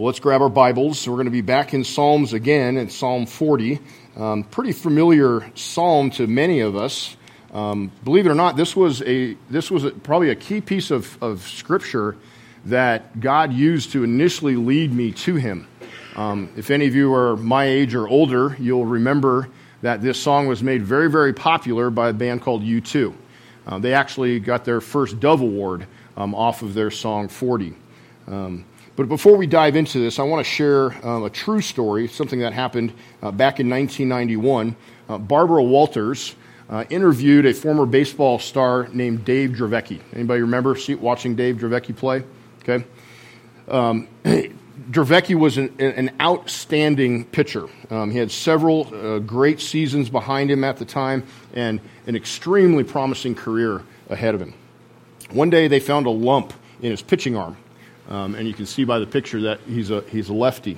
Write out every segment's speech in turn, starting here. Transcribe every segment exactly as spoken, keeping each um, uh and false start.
Well, let's grab our Bibles. We're going to be back in Psalms again, in Psalm forty. Um, pretty familiar psalm to many of us. Um, believe it or not, this was a this was a, probably a key piece of, of Scripture that God used to initially lead me to Him. Um, if any of you are my age or older, you'll remember that this song was made very, very popular by a band called U two. Uh, they actually got their first Dove Award um, off of their song forty. Um, But before we dive into this, I want to share uh, a true story, something that happened uh, back in nineteen ninety-one. Uh, Barbara Walters uh, interviewed a former baseball star named Dave Dravecky. Anybody remember see, watching Dave Dravecky play? Okay. Um, Dravecky was an, an outstanding pitcher. Um, he had several uh, great seasons behind him at the time and an extremely promising career ahead of him. One day they found a lump in his pitching arm. Um, and you can see by the picture that he's a he's a lefty.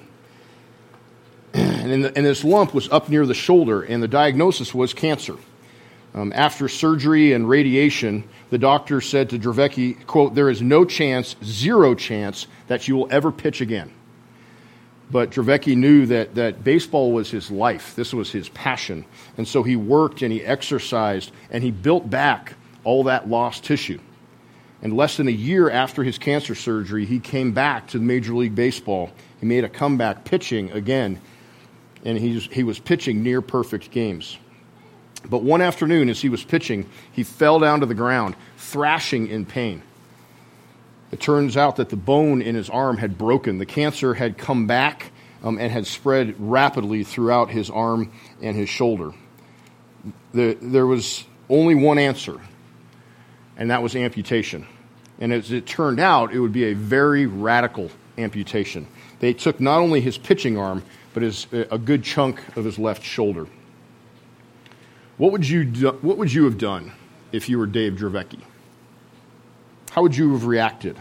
And, in the, and this lump was up near the shoulder, and the diagnosis was cancer. Um, after surgery and radiation, the doctor said to Dravecky, quote, "There is no chance, zero chance, that you will ever pitch again." But Dravecky knew that, that baseball was his life. This was his passion. And so he worked and he exercised, and he built back all that lost tissue. And less than a year after his cancer surgery, he came back to Major League Baseball. He made a comeback pitching again, and he was, he was pitching near-perfect games. But one afternoon, as he was pitching, he fell down to the ground, thrashing in pain. It turns out that the bone in his arm had broken. The cancer had come back um, and had spread rapidly throughout his arm and his shoulder. The, there was only one answer, and that was amputation. And as it turned out, it would be a very radical amputation. They took not only his pitching arm, but his, a good chunk of his left shoulder. What would you do, what would you have done if you were Dave Dravecky? How would you have reacted?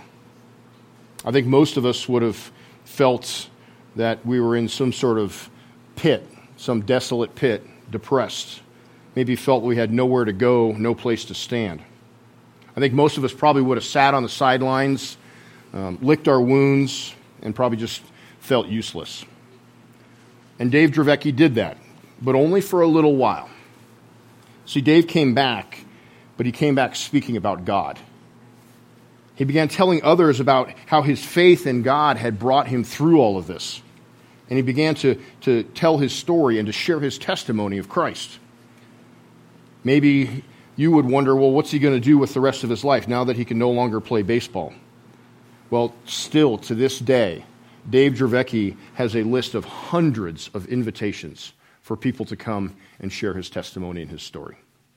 I think most of us would have felt that we were in some sort of pit, some desolate pit, depressed. Maybe felt we had nowhere to go, no place to stand. I think most of us probably would have sat on the sidelines, um, licked our wounds, and probably just felt useless. And Dave Dravecky did that, but only for a little while. See, Dave came back, but he came back speaking about God. He began telling others about how his faith in God had brought him through all of this. And he began to, to tell his story and to share his testimony of Christ. Maybe you would wonder, well, what's he going to do with the rest of his life now that he can no longer play baseball? Well, still to this day, Dave Dravecky has a list of hundreds of invitations for people to come and share his testimony and his story.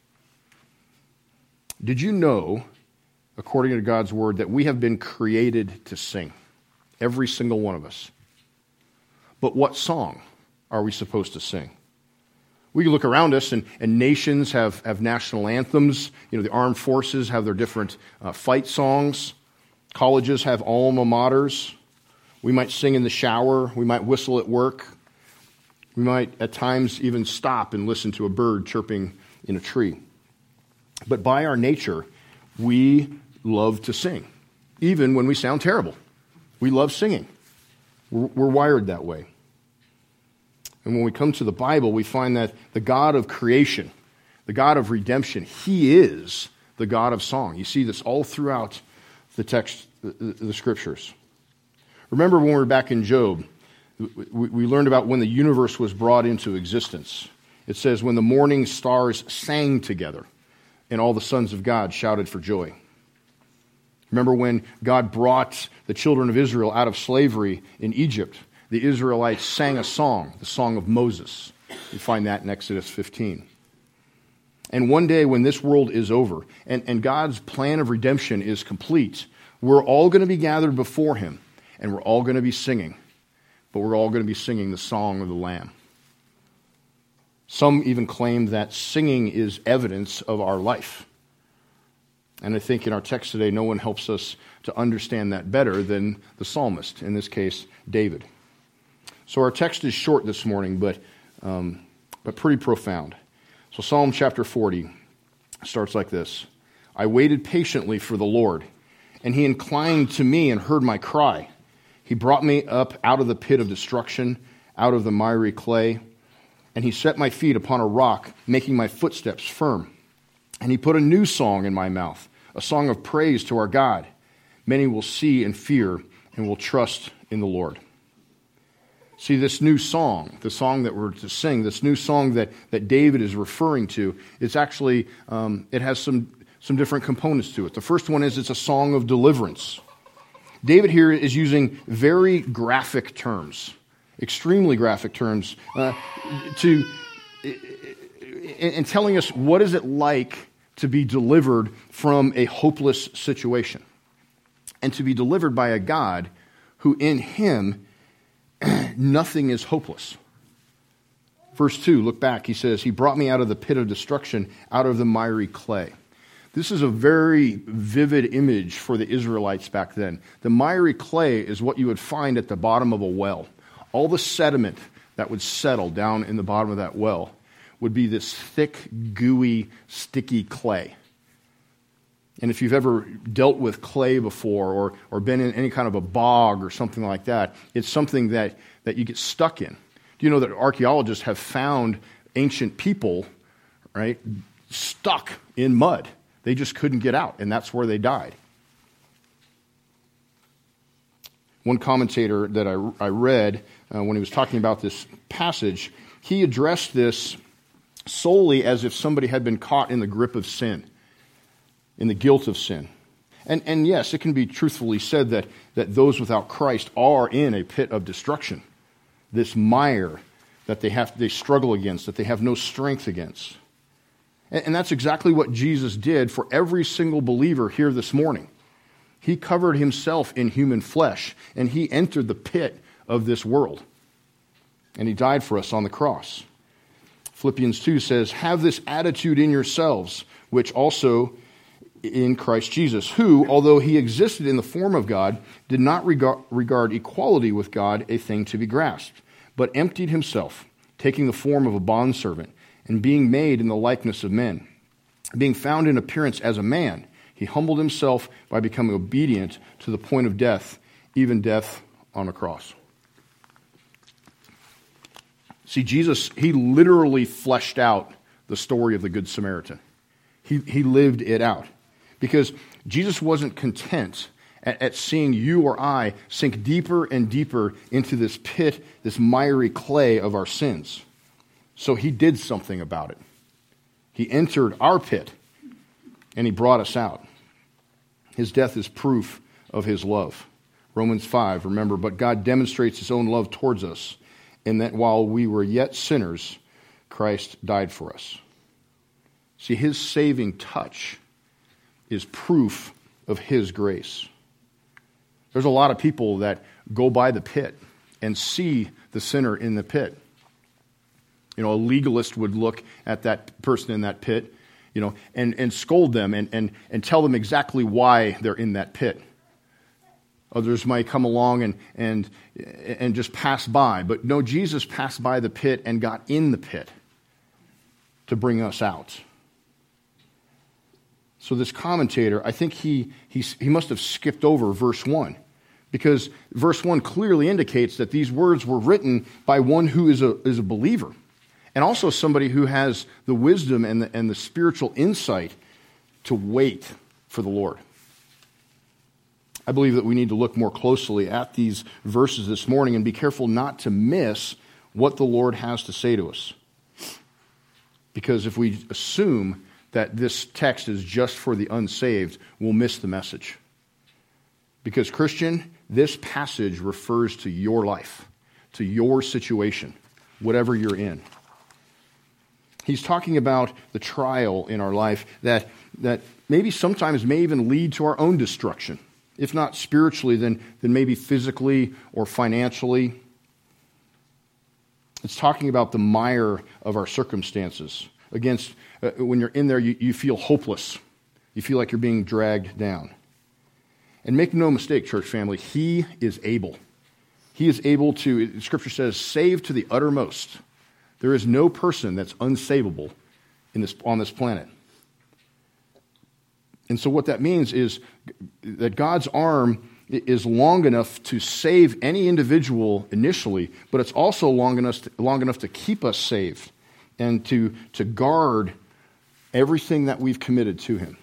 Did you know, according to God's word, that we have been created to sing? Every single one of us. But what song are we supposed to sing? We can look around us, and, and nations have, have national anthems. You know, the armed forces have their different uh, fight songs. Colleges have alma maters. We might sing in the shower. We might whistle at work. We might, at times, even stop and listen to a bird chirping in a tree. But by our nature, we love to sing, even when we sound terrible. We love singing. We're, we're wired that way. And when we come to the Bible, we find that the God of creation, the God of redemption, He is the God of song. You see this all throughout the text, the, the Scriptures. Remember when we were back in Job, we, we learned about when the universe was brought into existence. It says, when the morning stars sang together, and all the sons of God shouted for joy. Remember when God brought the children of Israel out of slavery in Egypt? The Israelites sang a song, the song of Moses. You find that in Exodus fifteen. And one day when this world is over and, and God's plan of redemption is complete, we're all going to be gathered before Him, and we're all going to be singing. But we're all going to be singing the song of the Lamb. Some even claim that singing is evidence of our life. And I think in our text today, no one helps us to understand that better than the psalmist, in this case, David. So our text is short this morning, but um, but pretty profound. So Psalm chapter forty starts like this. I waited patiently for the Lord, and He inclined to me and heard my cry. He brought me up out of the pit of destruction, out of the miry clay, and he set my feet upon a rock, making my footsteps firm. And he put a new song in my mouth, a song of praise to our God. Many will see and fear and will trust in the Lord. See, this new song, the song that we're to sing, this new song that, that David is referring to, it's actually, um, it has some, some different components to it. The first one is it's a song of deliverance. David here is using very graphic terms, extremely graphic terms, uh, to and telling us what is it like to be delivered from a hopeless situation, and to be delivered by a God who in him nothing is hopeless. Verse two, look back, he says, he brought me out of the pit of destruction, out of the miry clay. This is a very vivid image for the Israelites back then. The miry clay is what you would find at the bottom of a well. All the sediment that would settle down in the bottom of that well would be this thick, gooey, sticky clay. And if you've ever dealt with clay before, or, or been in any kind of a bog or something like that, it's something that, that you get stuck in. Do you know that archaeologists have found ancient people, right, stuck in mud? They just couldn't get out, and that's where they died. One commentator that I, I read uh, when he was talking about this passage, he addressed this solely as if somebody had been caught in the grip of sin, in the guilt of sin. And, and yes, it can be truthfully said that, that those without Christ are in a pit of destruction, this mire that they have they struggle against, that they have no strength against. And, and that's exactly what Jesus did for every single believer here this morning. He covered himself in human flesh, and he entered the pit of this world. And he died for us on the cross. Philippians two says, have this attitude in yourselves, which also in Christ Jesus, who, although he existed in the form of God, did not regard, regard equality with God a thing to be grasped, but emptied himself, taking the form of a bondservant, and being made in the likeness of men. Being found in appearance as a man, he humbled himself by becoming obedient to the point of death, even death on a cross. See, Jesus, he literally fleshed out the story of the Good Samaritan. He, he lived it out. Because Jesus wasn't content at, at seeing you or I sink deeper and deeper into this pit, this miry clay of our sins. So he did something about it. He entered our pit, and he brought us out. His death is proof of his love. Romans five, remember, but God demonstrates his own love towards us, in that while we were yet sinners, Christ died for us. See, his saving touch is proof of his grace. There's a lot of people that go by the pit and see the sinner in the pit. You know, a legalist would look at that person in that pit, you know, and, and scold them and, and, and tell them exactly why they're in that pit. Others might come along and, and, and just pass by. But no, Jesus passed by the pit and got in the pit to bring us out. So this commentator, I think he, he, he must have skipped over verse one, because verse one clearly indicates that these words were written by one who is a, is a believer, and also somebody who has the wisdom and the, and the spiritual insight to wait for the Lord. I believe that we need to look more closely at these verses this morning and be careful not to miss what the Lord has to say to us. Because if we assume that this text is just for the unsaved, we'll miss the message. Because, Christian, this passage refers to your life, to your situation, whatever you're in. He's talking about the trial in our life that, that maybe sometimes may even lead to our own destruction. If not spiritually, then, then maybe physically or financially. It's talking about the mire of our circumstances. Against, uh, when you're in there, you, you feel hopeless. You feel like you're being dragged down. And make no mistake, church family, he is able. He is able to, Scripture says, save to the uttermost. There is no person that's unsavable in this, on this planet. And so what that means is that God's arm is long enough to save any individual initially, but it's also long enough to, long enough to keep us saved and to, to guard everything that we've committed to him.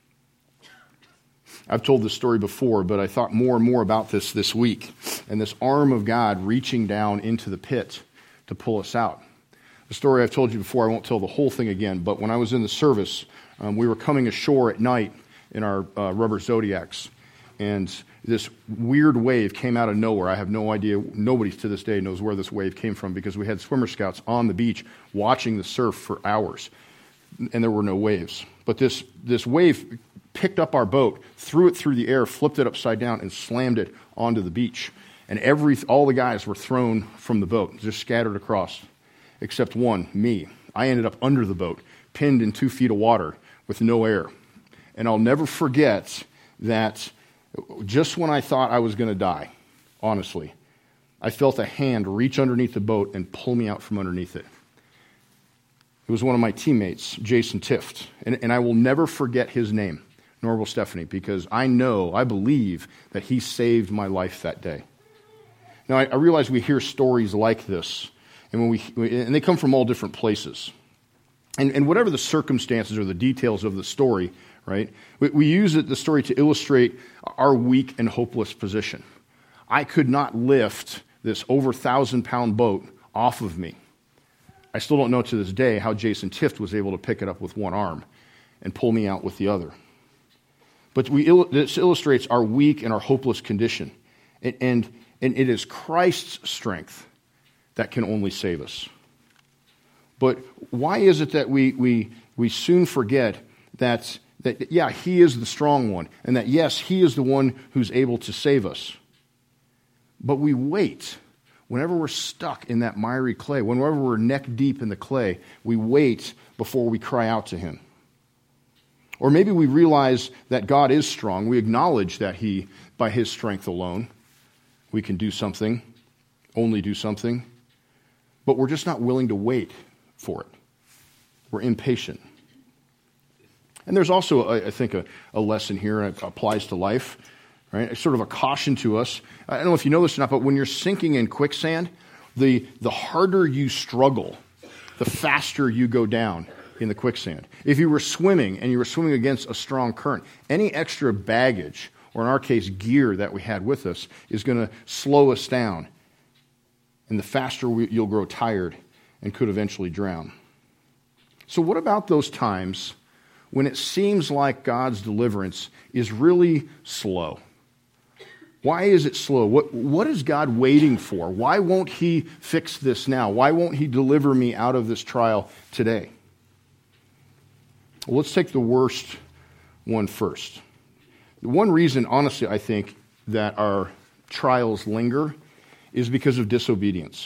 I've told this story before, but I thought more and more about this this week, and this arm of God reaching down into the pit to pull us out. The story I've told you before, I won't tell the whole thing again, but when I was in the service, um, we were coming ashore at night in our uh, rubber Zodiacs, and this weird wave came out of nowhere. I have no idea. Nobody to this day knows where this wave came from because we had swimmer scouts on the beach watching the surf for hours, and there were no waves. But this, this wave picked up our boat, threw it through the air, flipped it upside down, and slammed it onto the beach. And every all the guys were thrown from the boat, just scattered across, except one, me. I ended up under the boat, pinned in two feet of water with no air. And I'll never forget that just when I thought I was going to die, honestly, I felt a hand reach underneath the boat and pull me out from underneath it. It was one of my teammates, Jason Tift, and, and I will never forget his name, nor will Stephanie, because I know, I believe that he saved my life that day. Now, I, I realize we hear stories like this, and when we and they come from all different places. And, and whatever the circumstances or the details of the story, right, we, we use it, the story to illustrate our weak and hopeless position. I could not lift this over thousand-pound boat off of me. I still don't know to this day how Jason Tift was able to pick it up with one arm and pull me out with the other. But we, this illustrates our weak and our hopeless condition. And, and, and it is Christ's strength that can only save us. But why is it that we, we, we soon forget that, that, yeah, he is the strong one, and that, yes, he is the one who's able to save us. But we wait. Whenever we're stuck in that miry clay, whenever we're neck deep in the clay, we wait before we cry out to him. Or maybe we realize that God is strong. We acknowledge that he, by his strength alone, we can do something, only do something. But we're just not willing to wait for it. We're impatient. And there's also, I think, a, a lesson here that applies to life. Right? It's sort of a caution to us. I don't know if you know this or not, but when you're sinking in quicksand, the, the harder you struggle, the faster you go down in the quicksand. If you were swimming and you were swimming against a strong current, any extra baggage, or in our case, gear that we had with us, is going to slow us down. And the faster we, you'll grow tired and could eventually drown. So what about those times when it seems like God's deliverance is really slow? Why is it slow? What, what is God waiting for? Why won't he fix this now? Why won't he deliver me out of this trial today? Well, let's take the worst one first. The one reason, honestly, I think that our trials linger is because of disobedience.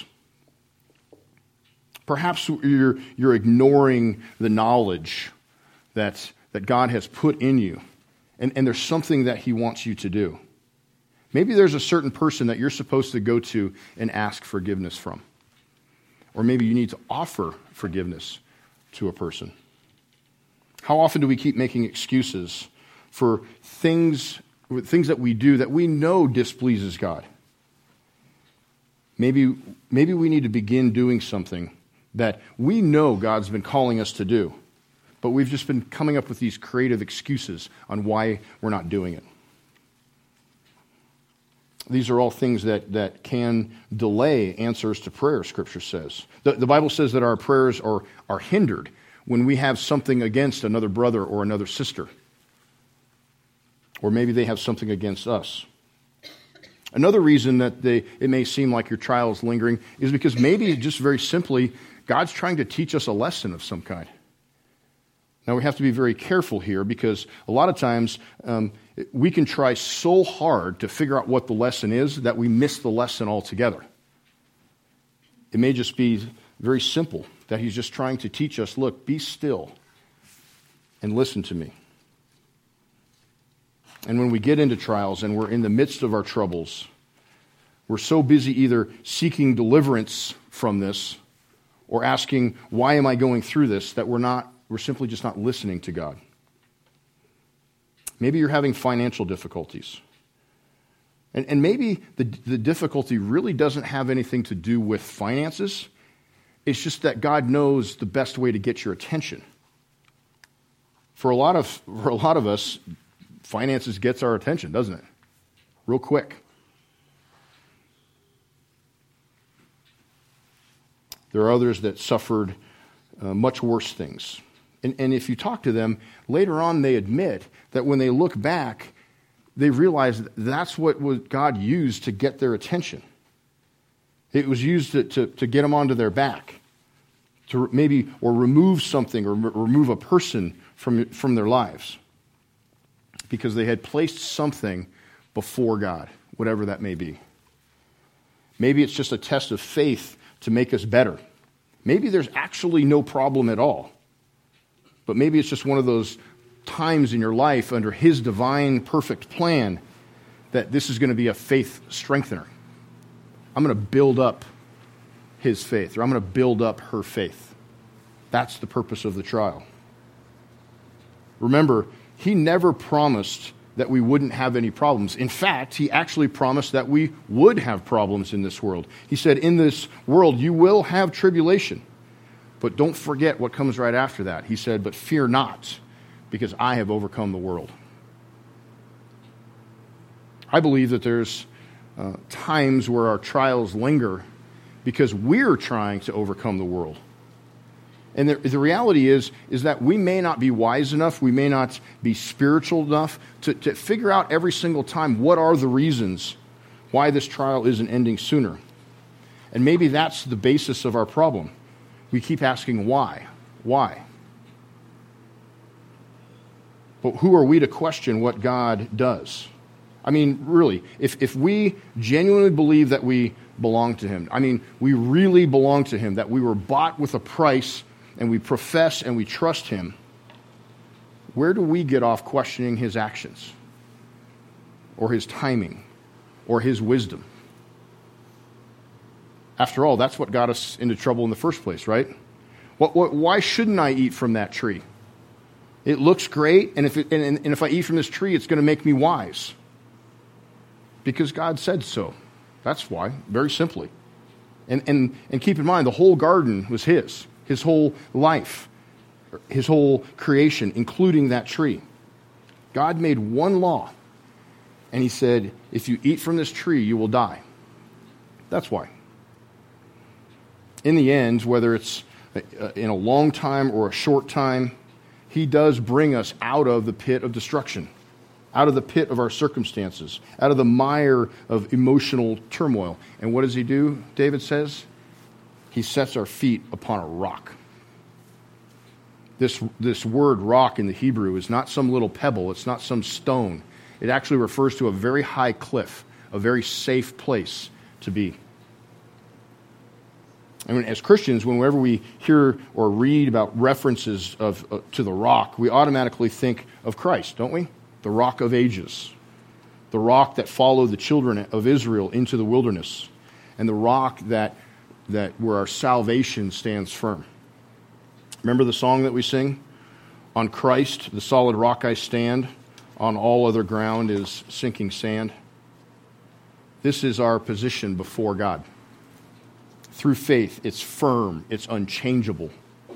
Perhaps you're, you're ignoring the knowledge that, that God has put in you, and, and there's something that he wants you to do. Maybe there's a certain person that you're supposed to go to and ask forgiveness from. Or maybe you need to offer forgiveness to a person. How often do we keep making excuses for things, things that we do that we know displeases God? Maybe, maybe we need to begin doing something that we know God's been calling us to do, but we've just been coming up with these creative excuses on why we're not doing it. These are all things that, that can delay answers to prayer, Scripture says. The, the Bible says that our prayers are, are hindered when we have something against another brother or another sister. Or maybe they have something against us. Another reason that they, it may seem like your trial is lingering is because maybe just very simply, God's trying to teach us a lesson of some kind. Now, we have to be very careful here because a lot of times um, we can try so hard to figure out what the lesson is that we miss the lesson altogether. It may just be very simple, that he's just trying to teach us, look, be still and listen to me. And when we get into trials and we're in the midst of our troubles, we're so busy either seeking deliverance from this or asking, why am I going through this, that we're not We're simply just not listening to God. Maybe you're having financial difficulties. And, and maybe the, the difficulty really doesn't have anything to do with finances. It's just that God knows the best way to get your attention. For a lot of for a lot of us, finances gets our attention, doesn't it? Real quick. There are others that suffered uh, much worse things. And, and if you talk to them, later on they admit that when they look back, they realize that that's what was God used to get their attention. It was used to, to, to get them onto their back, to maybe, or remove something, or re- remove a person from, from their lives, because they had placed something before God, whatever that may be. Maybe it's just a test of faith to make us better. Maybe there's actually no problem at all. But maybe it's just one of those times in your life under His divine, perfect plan that this is going to be a faith strengthener. I'm going to build up his faith, or I'm going to build up her faith. That's the purpose of the trial. Remember, He never promised that we wouldn't have any problems. In fact, He actually promised that we would have problems in this world. He said, in this world you will have tribulation, but don't forget what comes right after that. He said, but fear not, because I have overcome the world. I believe that there's uh, times where our trials linger because we're trying to overcome the world. And the, the reality is, is that we may not be wise enough, we may not be spiritual enough to, to figure out every single time what are the reasons why this trial isn't ending sooner. And maybe that's the basis of our problem. We keep asking why, why? But who are we to question what God does? I mean, really, if, if we genuinely believe that we belong to Him, I mean, we really belong to Him, that we were bought with a price, and we profess and we trust Him, where do we get off questioning His actions, or His timing, or His wisdom? After all, that's what got us into trouble in the first place, right? What, what, why shouldn't I eat from that tree? It looks great, and if, it, and, and if I eat from this tree, it's going to make me wise. Because God said so. That's why, very simply. And, and, and keep in mind, the whole garden was His. His whole life, His whole creation, including that tree. God made one law, and He said, if you eat from this tree, you will die. That's why. In the end, whether it's in a long time or a short time, He does bring us out of the pit of destruction, out of the pit of our circumstances, out of the mire of emotional turmoil. And what does He do, David says? He sets our feet upon a rock. This, this word rock in the Hebrew is not some little pebble. It's not some stone. It actually refers to a very high cliff, a very safe place to be. I mean, as Christians, whenever we hear or read about references of, uh, to the rock, we automatically think of Christ, don't we? The rock of ages. The rock that followed the children of Israel into the wilderness. And the rock that that where our salvation stands firm. Remember the song that we sing? On Christ, the solid rock I stand, on all other ground is sinking sand. This is our position before God. Through faith, it's firm, it's unchangeable.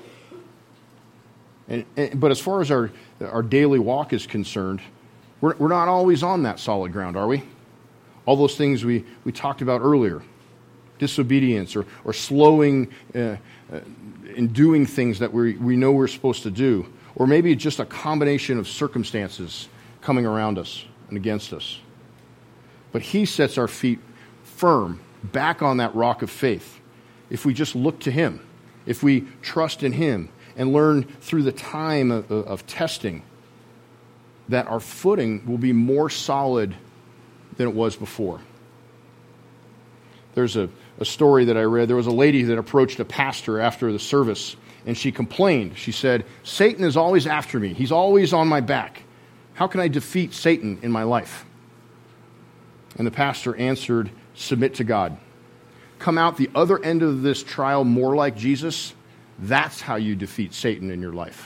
And, and, but as far as our, our daily walk is concerned, we're, we're not always on that solid ground, are we? All those things we, we talked about earlier. Disobedience, or, or slowing uh, uh, in doing things that we, we know we're supposed to do. Or maybe just a combination of circumstances coming around us and against us. But He sets our feet firm, back on that rock of faith. If we just look to Him, if we trust in Him, and learn through the time of, of testing that our footing will be more solid than it was before. There's a, a story that I read. There was a lady that approached a pastor after the service, and she complained. She said, Satan is always after me. He's always on my back. How can I defeat Satan in my life? And the pastor answered, submit to God. Come out the other end of this trial more like Jesus. That's how you defeat Satan in your life.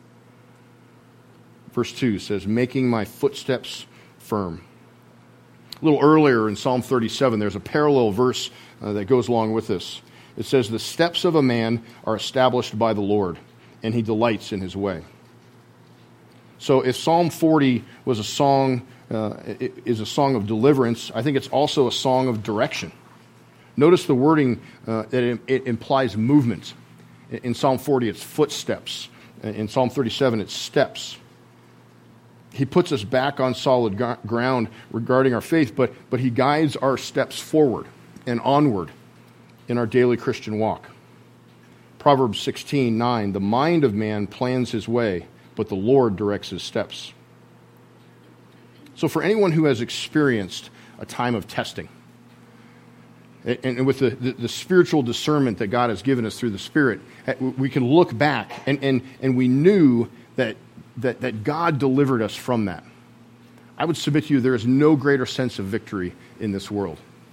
Verse two says, making my footsteps firm. A little earlier in Psalm thirty-seven, there's a parallel verse uh, that goes along with this. It says, "The steps of a man are established by the Lord, and he delights in his way." So if Psalm forty was a song, uh, is a song of deliverance, I think it's also a song of direction. Notice the wording uh, that it, it implies movement. In Psalm forty, it's footsteps. In Psalm thirty-seven, it's steps. He puts us back on solid g- ground regarding our faith, but, but he guides our steps forward and onward in our daily Christian walk. Proverbs sixteen nine, "The mind of man plans his way, but the Lord directs his steps." So for anyone who has experienced a time of testing, and with the, the, the spiritual discernment that God has given us through the Spirit, we can look back and, and, and we knew that, that, that God delivered us from that. I would submit to you there is no greater sense of victory in this world.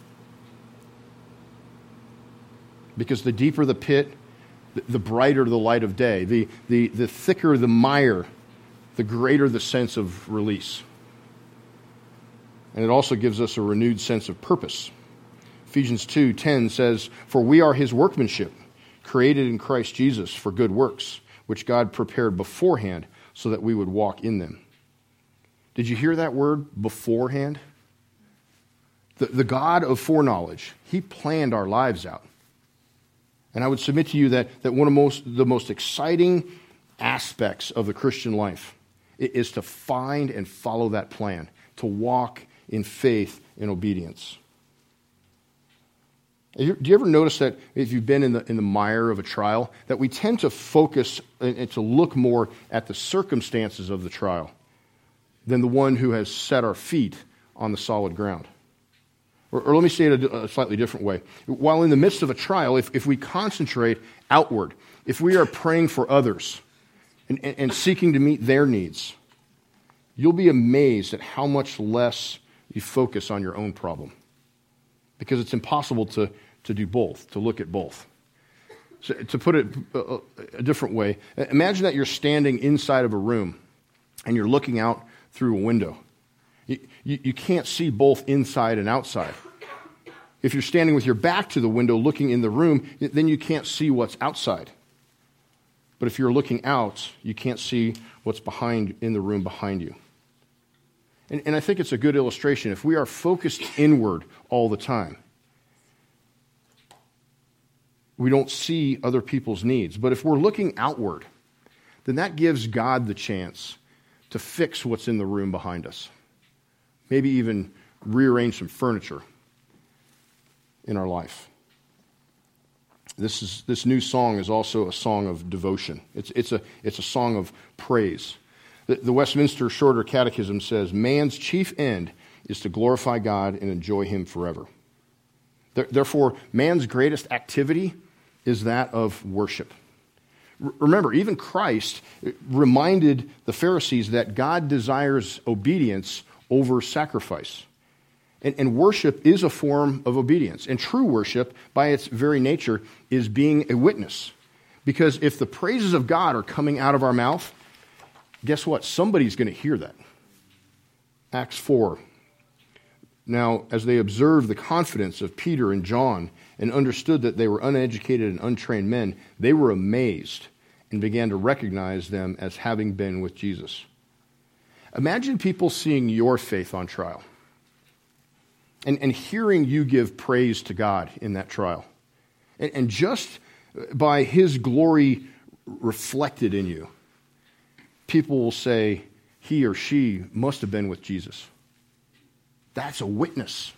Because the deeper the pit, the, the brighter the light of day. The, the, the thicker the mire, the greater the sense of release. And it also gives us a renewed sense of purpose. Ephesians two ten says, "For we are his workmanship, created in Christ Jesus for good works, which God prepared beforehand so that we would walk in them." Did you hear that word, beforehand? The, the God of foreknowledge, he planned our lives out. And I would submit to you that, that one of most, the most exciting aspects of the Christian life is to find and follow that plan, to walk in faith and obedience. Do you ever notice that if you've been in the in the mire of a trial, that we tend to focus and to look more at the circumstances of the trial than the one who has set our feet on the solid ground? Or, or let me say it a, a slightly different way. While in the midst of a trial, if, if we concentrate outward, if we are praying for others and, and, and seeking to meet their needs, you'll be amazed at how much less you focus on your own problem. Because it's impossible to to do both, to look at both. So to put it a, a different way, imagine that you're standing inside of a room and you're looking out through a window. You, you, you can't see both inside and outside. If you're standing with your back to the window looking in the room, then you can't see what's outside. But if you're looking out, you can't see what's behind in the room behind you. And, and I think it's a good illustration. If we are focused inward all the time, we don't see other people's needs. But if we're looking outward, then that gives God the chance to fix what's in the room behind us. Maybe even rearrange some furniture in our life. This is this new song is also a song of devotion. It's it's a it's a song of praise. The, the Westminster Shorter Catechism says, "Man's chief end is to glorify God and enjoy him forever." Therefore, man's greatest activity is that of worship. R- remember, even Christ reminded the Pharisees that God desires obedience over sacrifice. And, and worship is a form of obedience. And true worship, by its very nature, is being a witness. Because if the praises of God are coming out of our mouth, guess what? Somebody's going to hear that. Acts four. Now, as they observed the confidence of Peter and John and understood that they were uneducated and untrained men, they were amazed and began to recognize them as having been with Jesus. Imagine people seeing your faith on trial and, and hearing you give praise to God in that trial. And, and just by his glory reflected in you, people will say, he or she must have been with Jesus. That's a witness.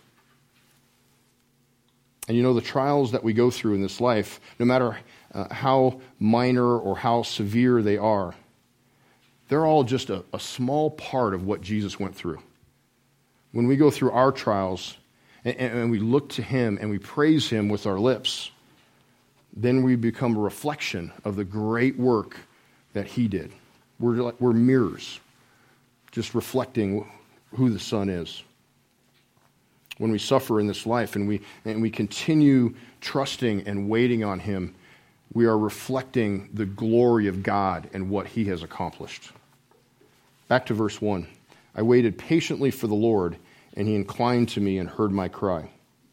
And you know, the trials that we go through in this life, no matter uh, how minor or how severe they are, they're all just a, a small part of what Jesus went through. When we go through our trials and, and we look to him and we praise him with our lips, then we become a reflection of the great work that he did. We're, like, we're mirrors, just reflecting who the Son is. When we suffer in this life and we and we continue trusting and waiting on him, we are reflecting the glory of God and what he has accomplished. Back to verse one. "I waited patiently for the Lord, and he inclined to me and heard my cry.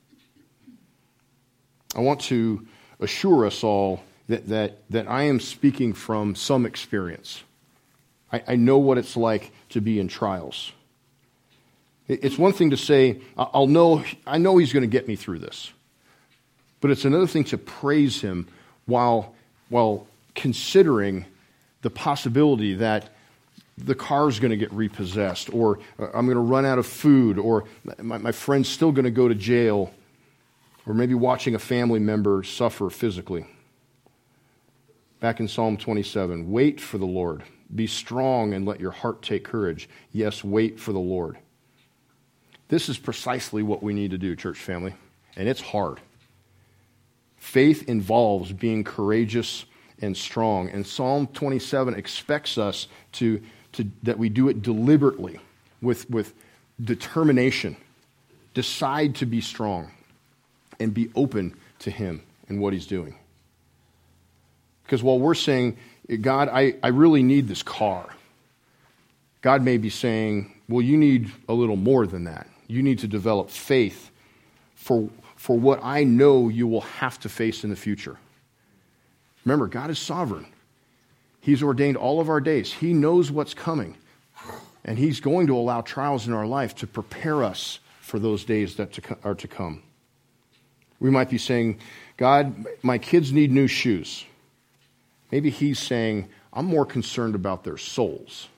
I want to assure us all that, that, that I am speaking from some experience. I, I know what it's like to be in trials. It's one thing to say, I'll know, I know he's going to get me through this. But it's another thing to praise him while, while considering the possibility that the car's going to get repossessed, or I'm going to run out of food, or my, my friend's still going to go to jail, or maybe watching a family member suffer physically. Back in Psalm twenty-seven, wait for the Lord. Be strong and let your heart take courage. Yes, wait for the Lord. This is precisely what we need to do, church family, and it's hard. Faith involves being courageous and strong, and Psalm twenty-seven expects us to, to that we do it deliberately, with, with determination. Decide to be strong and be open to him and what he's doing. Because while we're saying, God, I, I really need this car, God may be saying, well, you need a little more than that. You need to develop faith for, for what I know you will have to face in the future. Remember, God is sovereign. He's ordained all of our days. He knows what's coming. And he's going to allow trials in our life to prepare us for those days that to, are to come. We might be saying, God, my kids need new shoes. Maybe he's saying, I'm more concerned about their souls.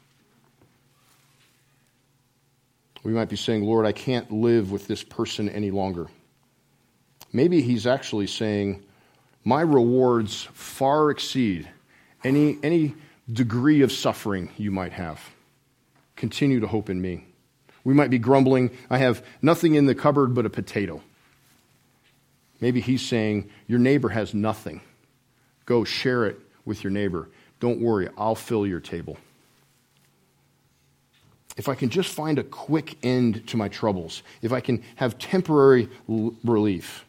We might be saying, Lord, I can't live with this person any longer. Maybe he's actually saying, my rewards far exceed any, any degree of suffering you might have. Continue to hope in me. We might be grumbling, I have nothing in the cupboard but a potato. Maybe he's saying, your neighbor has nothing. Go share it with your neighbor. Don't worry, I'll fill your table. If I can just find a quick end to my troubles, if I can have temporary l- relief.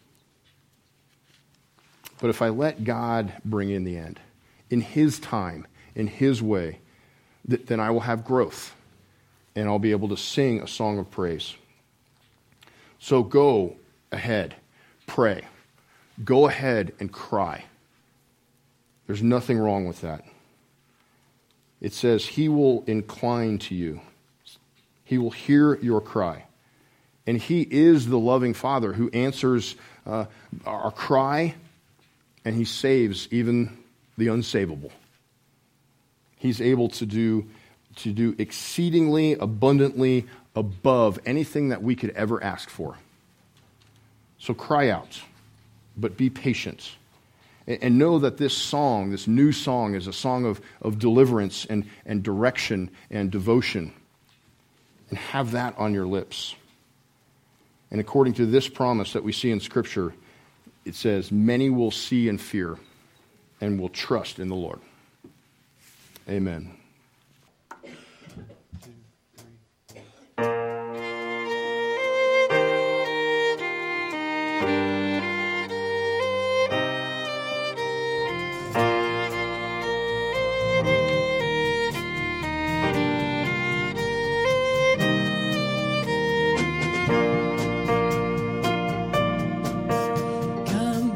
But if I let God bring in the end, in his time, in his way, th- then I will have growth, and I'll be able to sing a song of praise. So go ahead, pray. Go ahead and cry. There's nothing wrong with that. It says he will incline to you. He will hear your cry. And he is the loving Father who answers uh, our cry, and he saves even the unsavable. He's able to do, to do exceedingly abundantly above anything that we could ever ask for. So cry out, but be patient. And, and know that this song, this new song, is a song of, of deliverance and, and direction and devotion. And have that on your lips. And according to this promise that we see in Scripture, it says, many will see and fear and will trust in the Lord. Amen.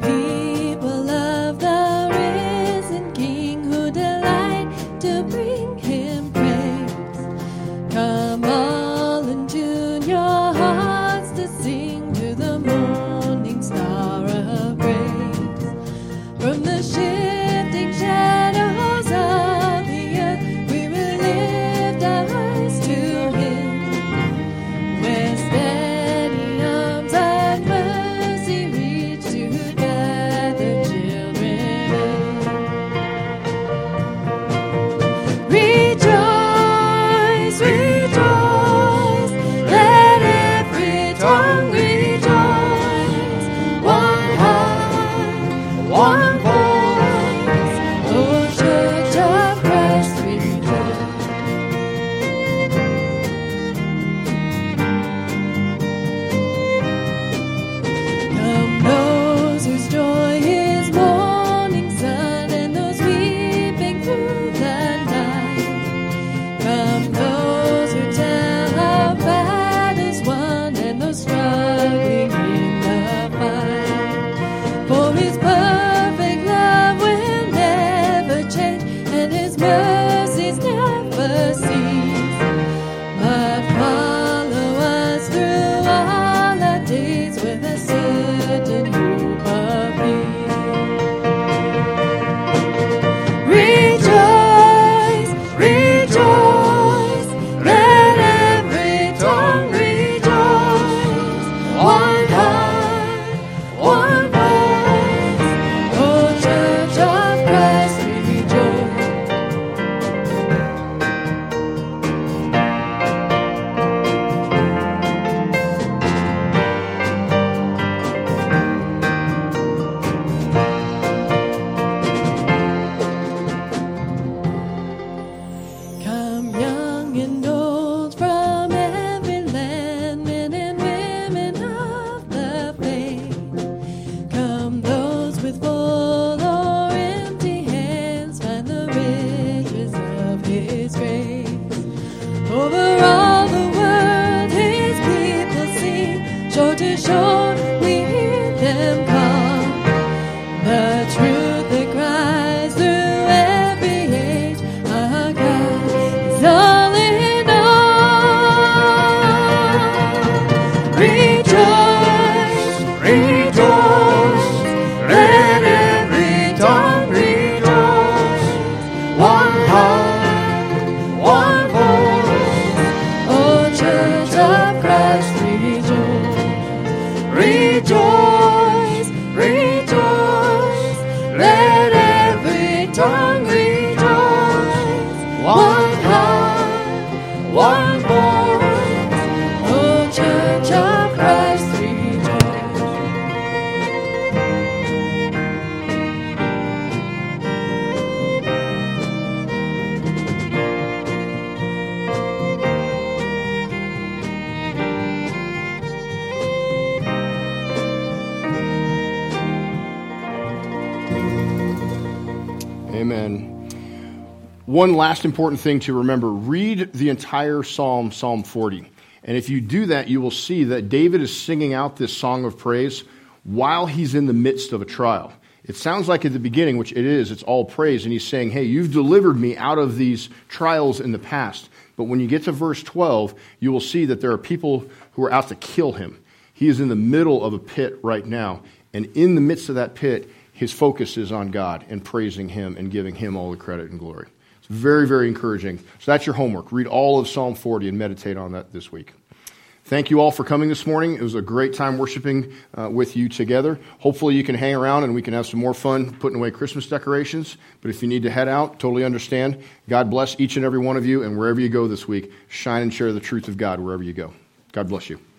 Bring Amen. One last important thing to remember, read the entire Psalm, Psalm forty. And if you do that, you will see that David is singing out this song of praise while he's in the midst of a trial. It sounds like at the beginning, which it is, it's all praise, and he's saying, hey, you've delivered me out of these trials in the past. But when you get to verse twelve, you will see that there are people who are out to kill him. He is in the middle of a pit right now, and in the midst of that pit, his focus is on God and praising him and giving him all the credit and glory. It's very, very encouraging. So that's your homework. Read all of Psalm forty and meditate on that this week. Thank you all for coming this morning. It was a great time worshiping uh, with you together. Hopefully you can hang around and we can have some more fun putting away Christmas decorations. But if you need to head out, totally understand. God bless each and every one of you, and wherever you go this week, shine and share the truth of God wherever you go. God bless you.